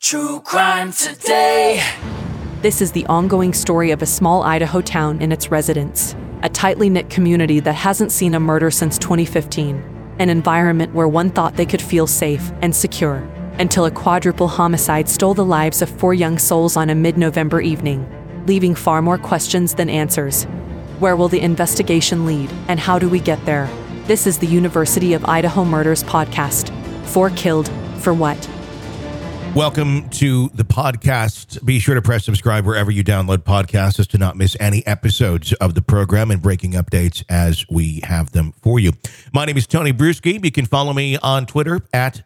True Crime Today. This is the ongoing story of a small Idaho town and its residents, a tightly knit community that hasn't seen a murder since 2015, an environment where one thought they could feel safe and secure, until a quadruple homicide stole the lives of 4 young souls on a mid-November evening, leaving far more questions than answers. Where will the investigation lead, and how do we get there? This is the University of Idaho Murders podcast. 4 killed, for what? Welcome to the podcast. Be sure to press subscribe wherever you download podcasts as to not miss any episodes of the program and breaking updates as we have them for you. My name is Tony Bruschi. You can follow me on Twitter at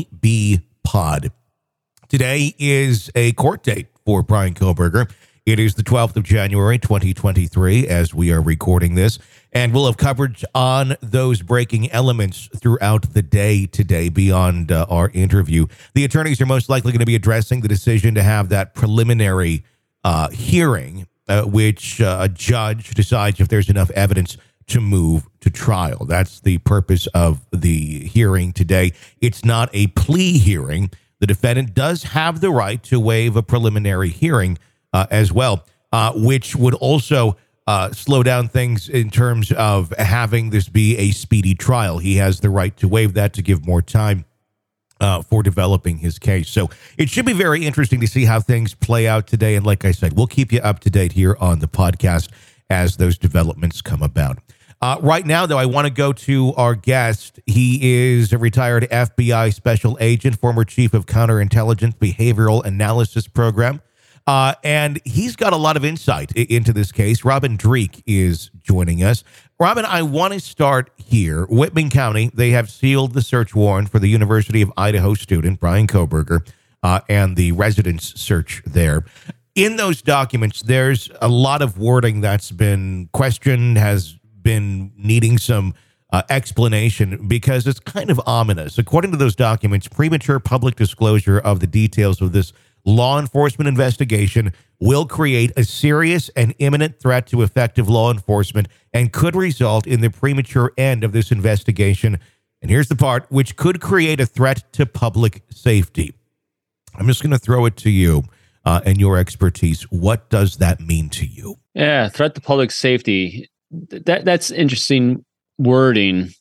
TonyBPod. Today is a court date for Bryan Kohberger. It is the 12th of January, 2023, as we are recording this, and we'll have coverage on those breaking elements throughout the day today beyond our interview. The attorneys are most likely going to be addressing the decision to have that preliminary hearing, which a judge decides if there's enough evidence to move to trial. That's the purpose of the hearing today. It's not a plea hearing. The defendant does have the right to waive a preliminary hearing as well, which would also slow down things in terms of having this be a speedy trial. He has the right to waive that to give more time for developing his case. So it should be very interesting to see how things play out today. And like I said, we'll keep you up to date here on the podcast as those developments come about. Right now, though, I want to go to our guest. He is a retired FBI special agent, former chief of counterintelligence behavioral analysis program. And he's got a lot of insight into this case. Robin Dreeke is joining us. Robin, I want to start here. Whitman County, they have sealed the search warrant for the University of Idaho student, Bryan Kohberger, and the residence search there. In those documents, there's a lot of wording that's been questioned, has been needing some explanation because it's kind of ominous. According to those documents, premature public disclosure of the details of this law enforcement investigation will create a serious and imminent threat to effective law enforcement and could result in the premature end of this investigation. And here's the part, which could create a threat to public safety. I'm just going to throw it to you and your expertise. What does that mean to you? Yeah, threat to public safety. That's interesting wording.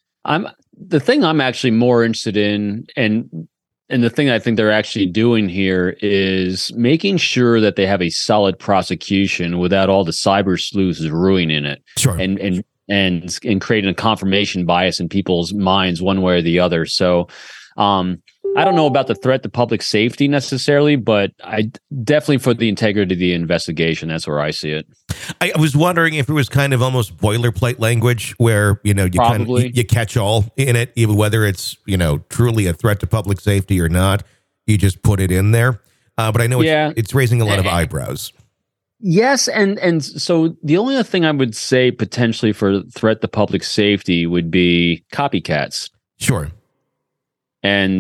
The thing I'm actually more interested in, and the thing I think they're actually doing here is making sure that they have a solid prosecution without all the cyber sleuths ruining it. Sure. And creating a confirmation bias in people's minds one way or the other. So I don't know about the threat to public safety necessarily, but I definitely for the integrity of the investigation, that's where I see it. I was wondering if it was kind of almost boilerplate language where, you you catch all in it, even whether it's, truly a threat to public safety or not. You just put it in there. But I know it's raising a lot of eyebrows. Yes. And so the only other thing I would say potentially for threat to public safety would be copycats. Sure. And,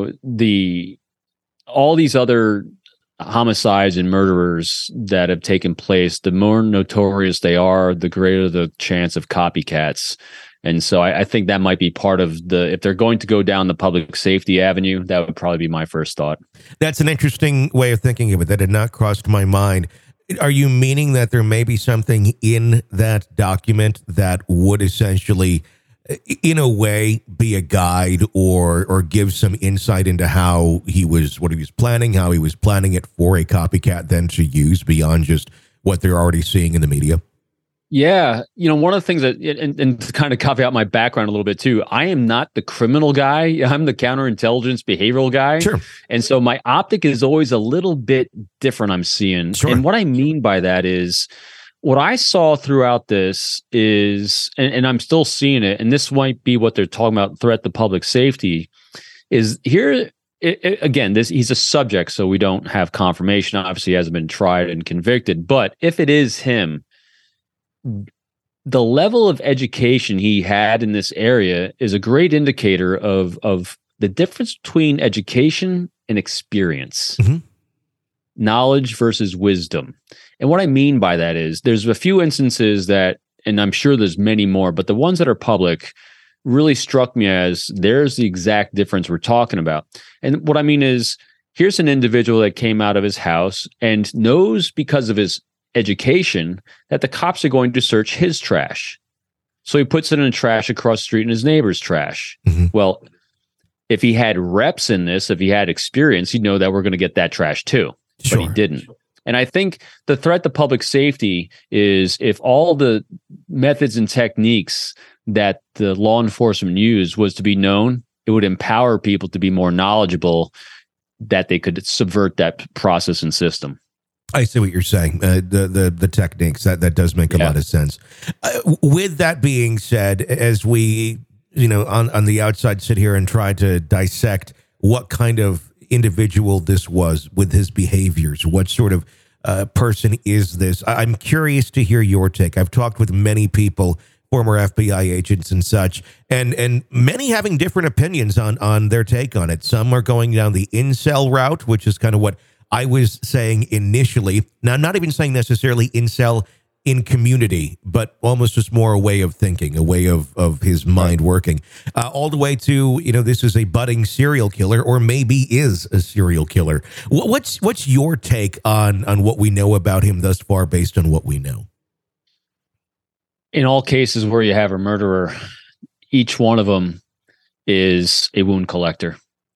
all these other homicides and murderers that have taken place, the more notorious they are, the greater the chance of copycats. And so I think that might be part of if they're going to go down the public safety avenue, that would probably be my first thought. That's an interesting way of thinking of it. That had not crossed my mind. Are you meaning that there may be something in that document that would essentially, in a way, be a guide or give some insight into what he was planning it for a copycat then to use beyond just what they're already seeing in the media? Yeah. One of the things that, and to kind of copy out my background a little bit too, I am not the criminal guy. I'm the counterintelligence behavioral guy. Sure. And so my optic is always a little bit different, I'm seeing. Sure. And what I mean by that is, what I saw throughout this is, and I'm still seeing it, and this might be what they're talking about, threat to public safety, is here, again, he's a subject, so we don't have confirmation. Obviously, he hasn't been tried and convicted. But if it is him, the level of education he had in this area is a great indicator of the difference between education and experience. Mm-hmm. Knowledge versus wisdom. And what I mean by that is there's a few instances that, and I'm sure there's many more, but the ones that are public really struck me as there's the exact difference we're talking about. And what I mean is here's an individual that came out of his house and knows because of his education that the cops are going to search his trash. So he puts it in the trash across the street in his neighbor's trash. Mhm. Well, if he had reps in this, if he had experience, he'd know that we're going to get that trash too. But he Sure. didn't. And I think the threat to public safety is if all the methods and techniques that the law enforcement used was to be known, it would empower people to be more knowledgeable that they could subvert that process and system. I see what you're saying. The techniques that does make a Yeah. lot of sense. With that being said, as we on the outside sit here and try to dissect what kind of individual this was with his behaviors, what sort of person is this? I'm curious to hear your take. I've talked with many people, former FBI agents and such, and many having different opinions on their take on it. Some are going down the incel route, which is kind of what I was saying initially. Now, I'm not even saying necessarily incel in community, but almost just more a way of thinking, a way of his mind working, all the way to, this is a budding serial killer, or maybe is a serial killer. What's your take on what we know about him thus far based on what we know? In all cases where you have a murderer, each one of them is a wound collector.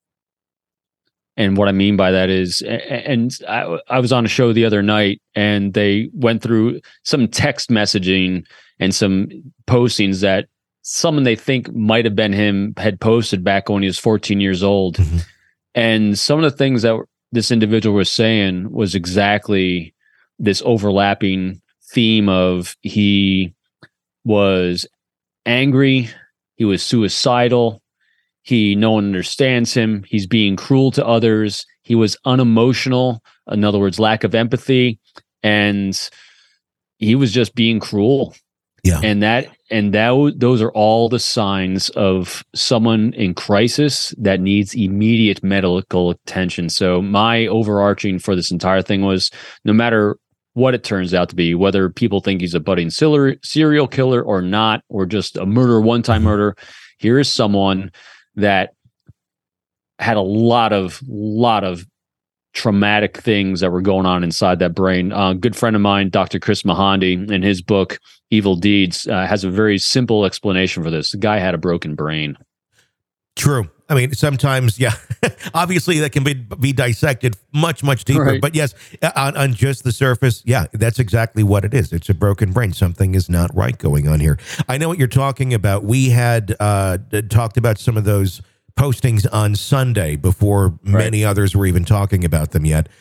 And what I mean by that is, and I was on a show the other night, and they went through some text messaging and some postings that someone they think might have been him had posted back when he was 14 years old. Mm-hmm. And some of the things that this individual was saying was exactly this overlapping theme of he was angry, he was suicidal, no one understands him, he's being cruel to others, he was unemotional, in other words, lack of empathy, and he was just being cruel. Yeah. And those are all the signs of someone in crisis that needs immediate medical attention. So my overarching for this entire thing was, no matter what it turns out to be, whether people think he's a budding serial killer or not, or just a one-time murder, here is someone that had a lot of traumatic things that were going on inside that brain. A good friend of mine, Dr. Chris Mahandi, in his book Evil Deeds, has a very simple explanation for this. The guy had a broken brain. True. I mean, sometimes, yeah, obviously that can be dissected much deeper. Right. But yes, on just the surface, yeah, that's exactly what it is. It's a broken brain. Something is not right going on here. I know what you're talking about. We had talked about some of those postings on Sunday before many others were even talking about them yet.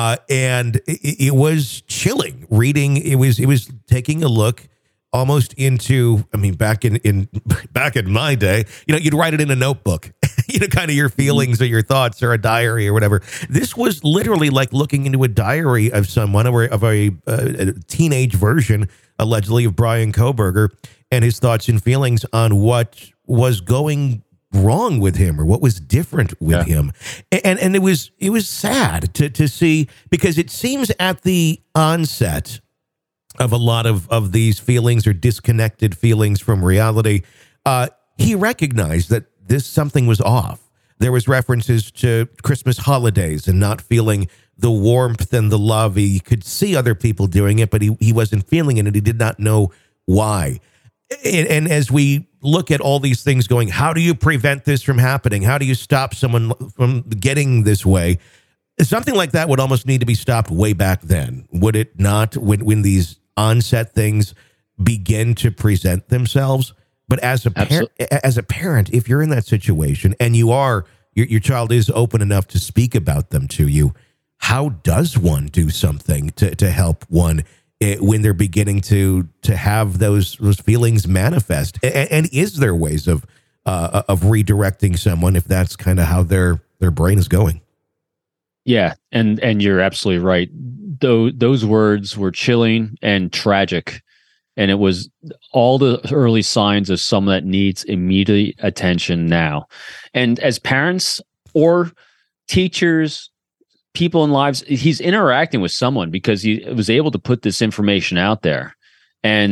And it was chilling reading. It was taking a look almost into, I mean, back in my day, you'd write it in a notebook, kind of your feelings or your thoughts or a diary or whatever. This was literally like looking into a diary of someone, of a teenage version, allegedly, of Brian Kohberger, and his thoughts and feelings on what was going wrong with him or what was different with him. And it was sad to see, because it seems at the onset of a lot of these feelings or disconnected feelings from reality, he recognized that something was off. There was references to Christmas holidays and not feeling the warmth and the love. He could see other people doing it, but he wasn't feeling it, and he did not know why. And as we look at all these things going, how do you prevent this from happening? How do you stop someone from getting this way? Something like that would almost need to be stopped way back then, would it not? When these onset things begin to present themselves. But as a parent, if you're in that situation and your child is open enough to speak about them to you, how does one do something to help one when they're beginning to have those feelings manifest? And is there ways of redirecting someone if that's kind of how their brain is going? Yeah, and you're absolutely right. Those words were chilling and tragic, and it was all the early signs of someone that needs immediate attention now. And as parents or teachers, people in lives, he's interacting with someone because he was able to put this information out there. And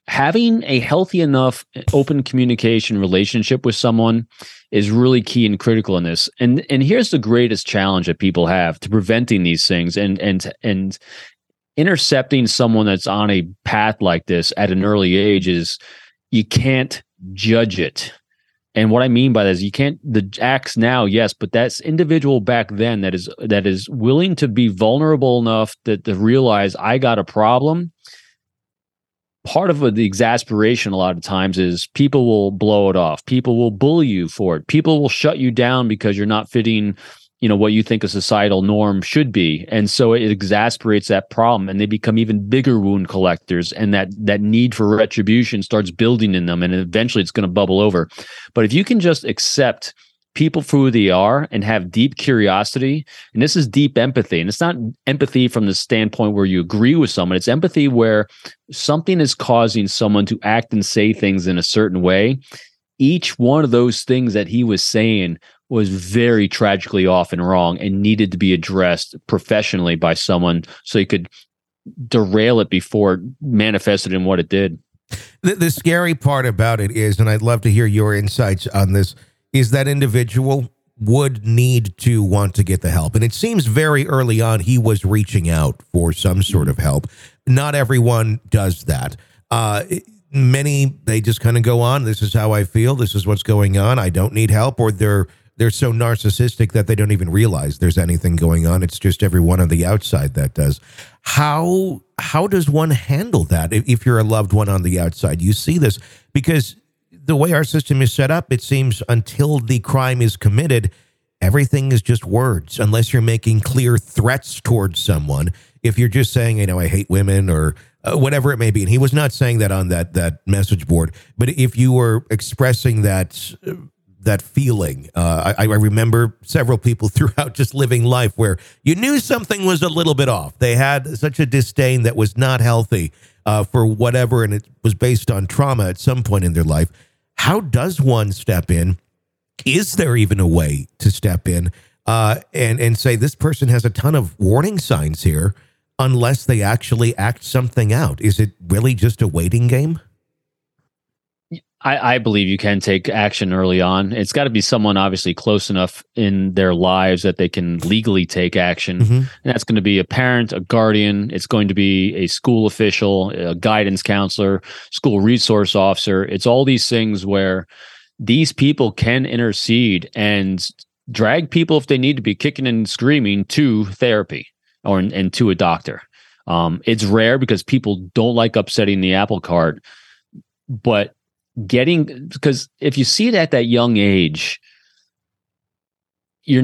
having a healthy enough open communication relationship with someone is really key and critical in this. And here's the greatest challenge that people have to preventing these things and intercepting someone that's on a path like this at an early age is you can't judge it. And what I mean by that is the acts now, yes, but that's individual back then that is willing to be vulnerable enough to realize I got a problem. Part of the exasperation a lot of times is people will blow it off. People will bully you for it. People will shut you down because you're not fitting, what you think a societal norm should be. And so it exasperates that problem, and they become even bigger wound collectors, and that need for retribution starts building in them, and eventually it's going to bubble over. But if you can just accept people for who they are and have deep curiosity, and this is deep empathy, and it's not empathy from the standpoint where you agree with someone, it's empathy where something is causing someone to act and say things in a certain way. Each one of those things that he was saying was very tragically off and wrong and needed to be addressed professionally by someone so you could derail it before it manifested in what it did. The scary part about it is, and I'd love to hear your insights on this, is that individual would need to want to get the help. And it seems very early on he was reaching out for some sort of help. Not everyone does that. Many, they just kind of go on, this is how I feel, this is what's going on, I don't need help, or they're so narcissistic that they don't even realize there's anything going on. It's just everyone on the outside that does. How does one handle that if you're a loved one on the outside? You see this because the way our system is set up, it seems until the crime is committed, everything is just words, unless you're making clear threats towards someone. If you're just saying, I hate women or whatever it may be. And he was not saying that on that message board. But if you were expressing that feeling, I remember several people throughout just living life where you knew something was a little bit off. They had such a disdain that was not healthy for whatever, and it was based on trauma at some point in their life. How does one step in? Is there even a way to step in and say this person has a ton of warning signs here unless they actually act something out? Is it really just a waiting game? I believe you can take action early on. It's got to be someone obviously close enough in their lives that they can legally take action. Mm-hmm. And that's going to be a parent, a guardian. It's going to be a school official, a guidance counselor, school resource officer. It's all these things where these people can intercede and drag people, if they need to be kicking and screaming, to therapy and to a doctor. It's rare because people don't like upsetting the apple cart, but because if you see it at that young age, you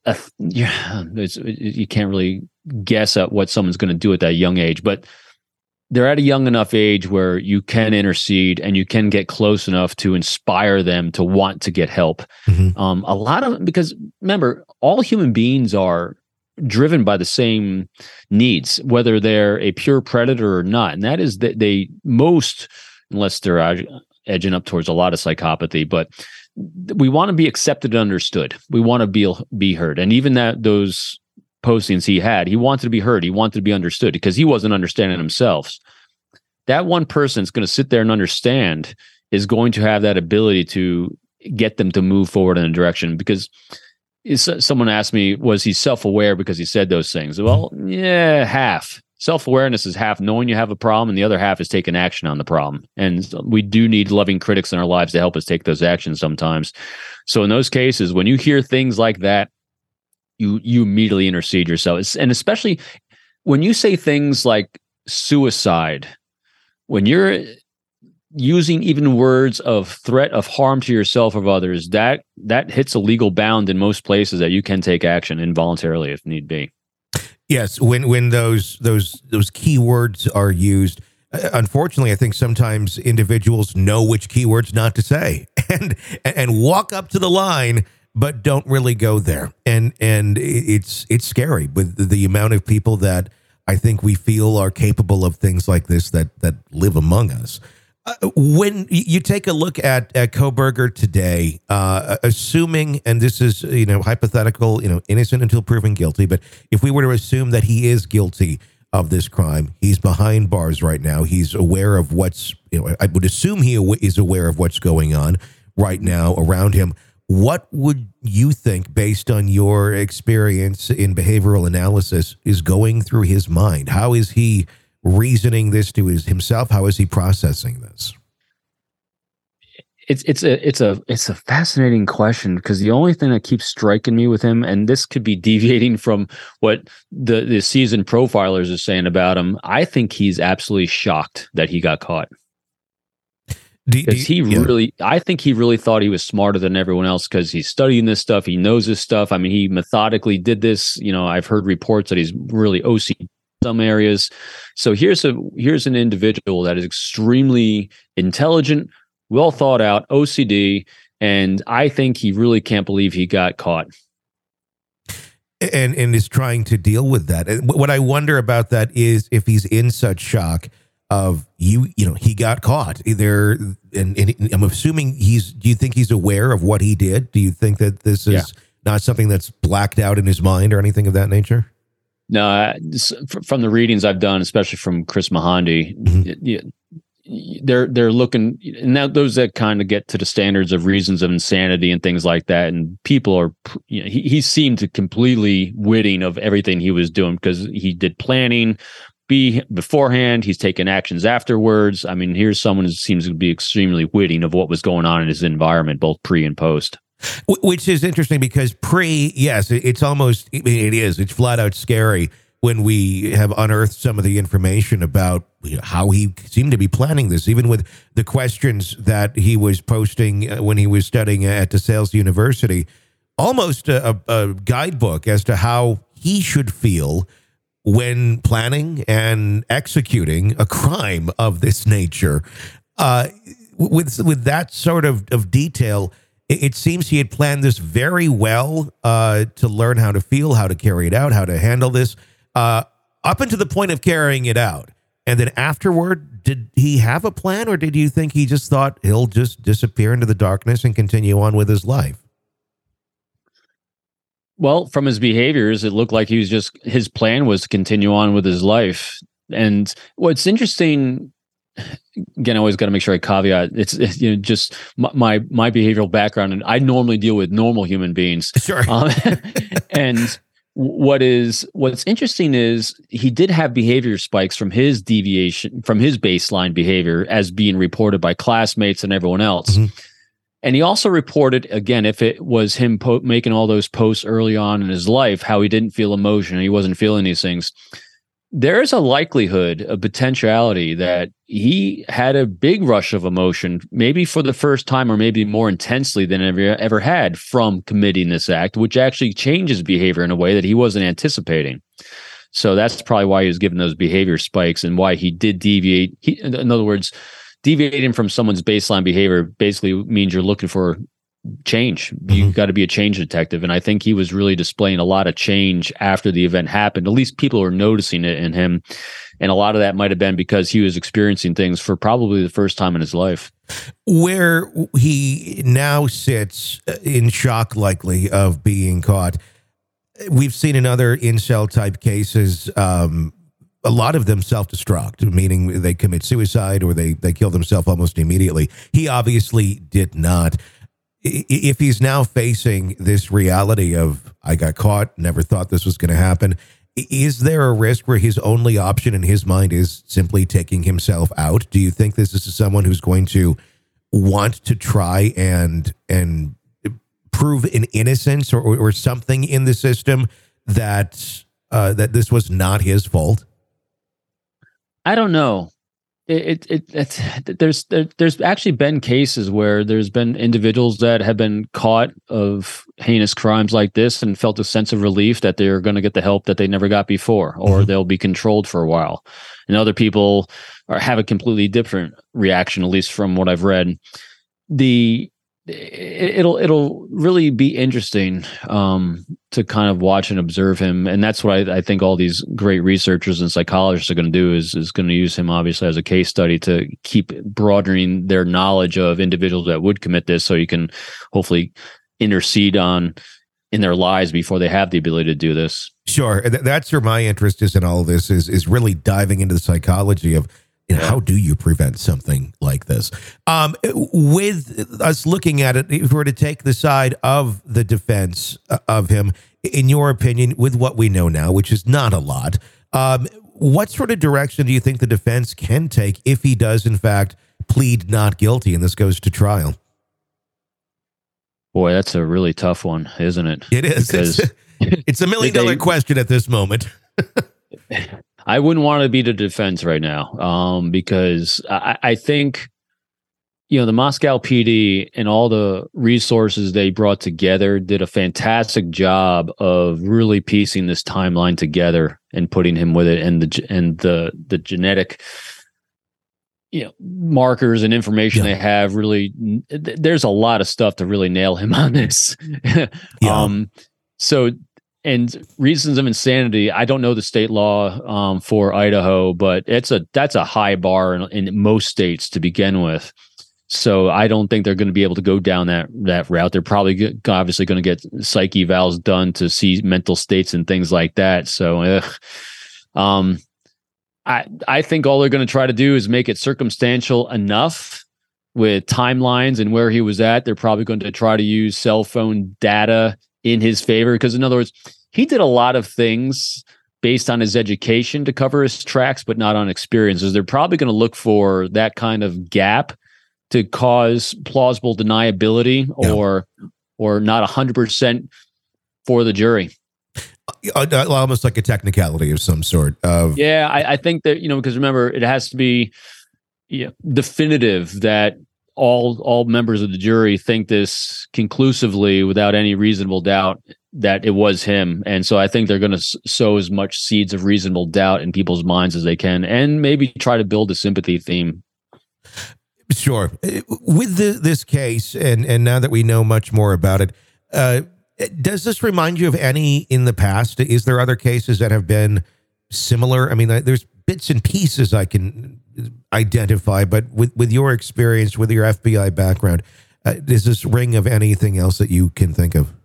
can't really guess at what someone's going to do at that young age, but they're at a young enough age where you can intercede and you can get close enough to inspire them to want to get help. Mm-hmm. Because remember, all human beings are driven by the same needs, whether they're a pure predator or not. And that is that unless they're edging up towards a lot of psychopathy, but we want to be accepted and understood. We want to be heard. And even those postings he wanted to be heard. He wanted to be understood because he wasn't understanding himself. That one person that's going to sit there and understand is going to have that ability to get them to move forward in a direction. Because someone asked me, was he self-aware because he said those things? Well, yeah, half. Self-awareness is half knowing you have a problem, and the other half is taking action on the problem. And we do need loving critics in our lives to help us take those actions sometimes. So in those cases, when you hear things like that, you immediately intercede yourself. And especially when you say things like suicide, when you're using even words of threat of harm to yourself or others, that hits a legal bound in most places that you can take action involuntarily if need be. Yes, when those key words are used, unfortunately, I think sometimes individuals know which keywords not to say and walk up to the line, but don't really go there. And it's scary with the amount of people that I think we feel are capable of things like this that live among us. When you take a look at Kohberger today, assuming, and this is, hypothetical, innocent until proven guilty, but if we were to assume that he is guilty of this crime, he's behind bars right now, he's aware of what's I would assume he is aware of what's going on right now around him. What would you think, based on your experience in behavioral analysis, is going through his mind? How is he reasoning this to himself? How is he processing this? It's a fascinating question, because the only thing that keeps striking me with him, and this could be deviating from what the seasoned profilers are saying about him, I think he's absolutely shocked that he got caught. I think he really thought he was smarter than everyone else, because he's studying this stuff. He knows this stuff. I mean, he methodically did this. I've heard reports that he's really OCD in some areas. So here's an individual that is extremely intelligent, well thought out, OCD, and I think he really can't believe he got caught. And is trying to deal with that. What I wonder about that is if he's in such shock of he got caught either, and I'm assuming do you think he's aware of what he did? Do you think that this is not something that's blacked out in his mind or anything of that nature? No, from the readings I've done, especially from Chris Mahandi, they're looking, and those that kind of get to the standards of reasons of insanity and things like that. And people are, he seemed to completely witting of everything he was doing, because he did planning beforehand. He's taken actions afterwards. I mean, here's someone who seems to be extremely witting of what was going on in his environment, both pre and post. Which is interesting, because yes, it's almost, it's flat out scary when we have unearthed some of the information about how he seemed to be planning this, even with the questions that he was posting when he was studying at DeSales University, almost a guidebook as to how he should feel when planning and executing a crime of this nature. With that sort of detail, it seems he had planned this very well to learn how to feel, how to carry it out, how to handle this, up until the point of carrying it out. And then afterward, did he have a plan, or did you think he just thought he'll just disappear into the darkness and continue on with his life? Well, from his behaviors, it looked like his plan was to continue on with his life. And what's interesting, again, I always got to make sure I caveat, it's just my behavioral background, and I normally deal with normal human beings. Sure. And what's interesting is he did have behavior spikes from his baseline behavior as being reported by classmates and everyone else. Mm-hmm. And he also reported, again, if it was him making all those posts early on in his life, how he didn't feel emotion, he wasn't feeling these things. There is a likelihood, a potentiality that he had a big rush of emotion, maybe for the first time, or maybe more intensely than ever had from committing this act, which actually changes behavior in a way that he wasn't anticipating. So that's probably why he was given those behavior spikes, and why he did deviate. In other words, deviating from someone's baseline behavior basically means you're looking for change. You've got to be a change detective. And I think he was really displaying a lot of change after the event happened. At least people are noticing it in him. And a lot of that might have been because he was experiencing things for probably the first time in his life. Where he now sits in shock, likely, of being caught. We've seen in other incel type cases, a lot of them self-destruct, meaning they commit suicide or they kill themselves almost immediately. He obviously did not. If he's now facing this reality of, I got caught, never thought this was going to happen, is there a risk where his only option in his mind is simply taking himself out? Do you think this is someone who's going to want to try and prove an innocence or something in the system that this was not his fault? I don't know. There's actually been cases where there's been individuals that have been caught of heinous crimes like this and felt a sense of relief that they're going to get the help that they never got before, or they'll be controlled for a while. And other people have a completely different reaction, at least from what I've read. It'll really be interesting to kind of watch and observe him, and that's what I think all these great researchers and psychologists are going to do is going to use him obviously as a case study to keep broadening their knowledge of individuals that would commit this, so you can hopefully intercede in their lives before they have the ability to do this. Sure, that's where my interest is in all of this is really diving into the psychology of how do you prevent something like this? With us looking at it, if we were to take the side of the defense of him, in your opinion, with what we know now, which is not a lot, what sort of direction do you think the defense can take if he does, in fact, plead not guilty and this goes to trial? Boy, that's a really tough one, isn't it? It is. Because it's $1 million question at this moment. I wouldn't want to be the defense right now, because I think, the Moscow PD and all the resources they brought together did a fantastic job of really piecing this timeline together and putting him with it, and the genetic markers and information they have. Really, there's a lot of stuff to really nail him on this. So, and reasons of insanity, I don't know the state law for Idaho, but that's a high bar in most states to begin with. So I don't think they're going to be able to go down that route. They're probably obviously going to get psych evals done to see mental states and things like that. So I think all they're going to try to do is make it circumstantial enough with timelines and where he was at. They're probably going to try to use cell phone data in his favor, because in other words, he did a lot of things based on his education to cover his tracks, but not on experiences. They're probably going to look for that kind of gap to cause plausible deniability or not 100% for the jury. Almost like a technicality of some sort. I think that, because remember, it has to be definitive that all members of the jury think this conclusively without any reasonable doubt that it was him. And so I think they're going to sow as much seeds of reasonable doubt in people's minds as they can, and maybe try to build a sympathy theme. Sure. With this case, and now that we know much more about it, does this remind you of any in the past? Is there other cases that have been similar? I mean, there's bits and pieces I can identify, but with your experience, with your FBI background, does this ring of anything else that you can think of?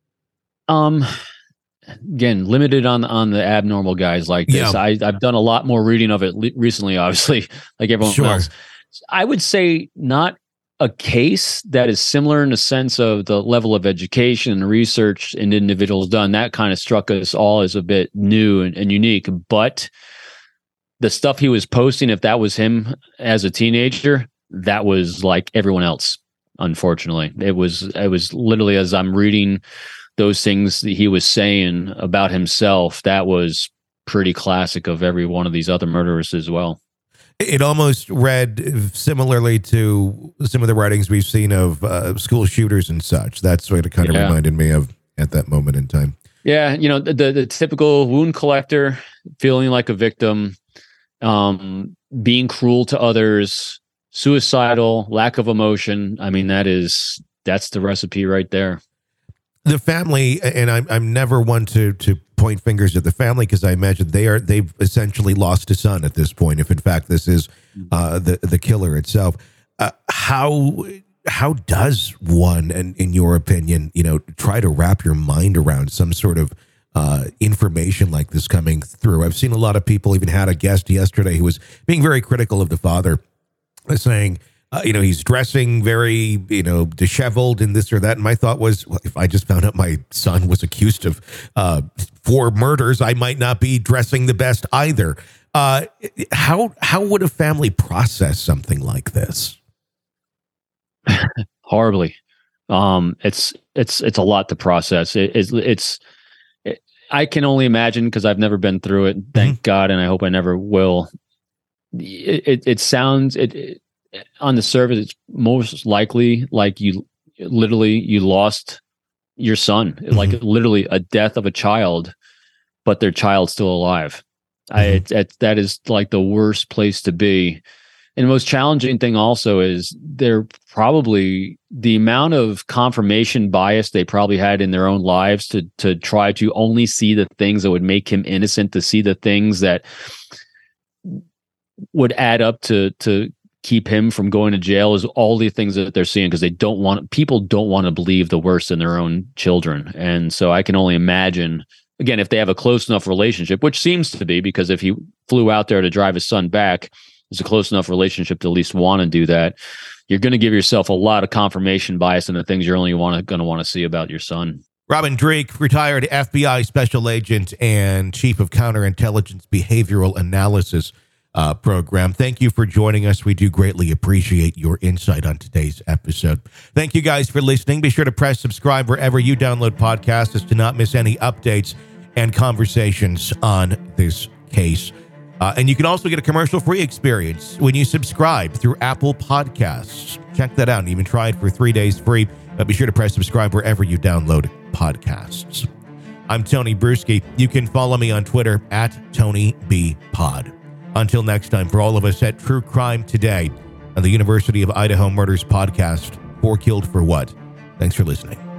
Again, limited on the abnormal guys like this. Yeah. I've done a lot more reading of it recently, obviously, like everyone else. I would say not a case that is similar in the sense of the level of education and research and individuals done. That kind of struck us all as a bit new and unique. But the stuff he was posting, if that was him as a teenager, that was like everyone else. Unfortunately, it was literally, as I'm reading those things that he was saying about himself, that was pretty classic of every one of these other murderers as well. It almost read similarly to some of the writings we've seen of school shooters and such. That's what it kind of reminded me of at that moment in time. Yeah, the typical wound collector, feeling like a victim, being cruel to others, suicidal, lack of emotion. I mean, that's the recipe right there. The family, and I'm never one to point fingers at the family, because I imagine they've essentially lost a son at this point, if in fact this is the killer itself. How does one, and in your opinion, try to wrap your mind around some sort of information like this coming through? I've seen a lot of people, even had a guest yesterday who was being very critical of the father, saying, he's dressing very, disheveled and this or that. And my thought was, well, if I just found out my son was accused of 4 murders, I might not be dressing the best either. How would a family process something like this? Horribly. It's a lot to process. I can only imagine, because I've never been through it. Thank God, and I hope I never will. It sounds on the surface, it's most likely like you lost your son, like literally a death of a child, but their child's still alive. That is like the worst place to be. And the most challenging thing also is they're probably the amount of confirmation bias they probably had in their own lives to try to only see the things that would make him innocent, to see the things that would add up to keep him from going to jail, is all the things that they're seeing, because people don't want to believe the worst in their own children. And so I can only imagine, again, if they have a close enough relationship, which seems to be, because if he flew out there to drive his son back, it's a close enough relationship to at least want to do that, you're going to give yourself a lot of confirmation bias in the things you're only going to want to see about your son. Robin Dreeke, retired FBI special agent and chief of counterintelligence behavioral analysis program. Thank you for joining us. We do greatly appreciate your insight on today's episode. Thank you guys for listening. Be sure to press subscribe wherever you download podcasts as to not miss any updates and conversations on this case. And you can also get a commercial-free experience when you subscribe through Apple Podcasts. Check that out and even try it for 3 days free. But be sure to press subscribe wherever you download podcasts. I'm Tony Bruschi. You can follow me on Twitter at TonyBPod. Until next time, for all of us at True Crime Today on the University of Idaho Murders Podcast, 4 Killed for What? Thanks for listening.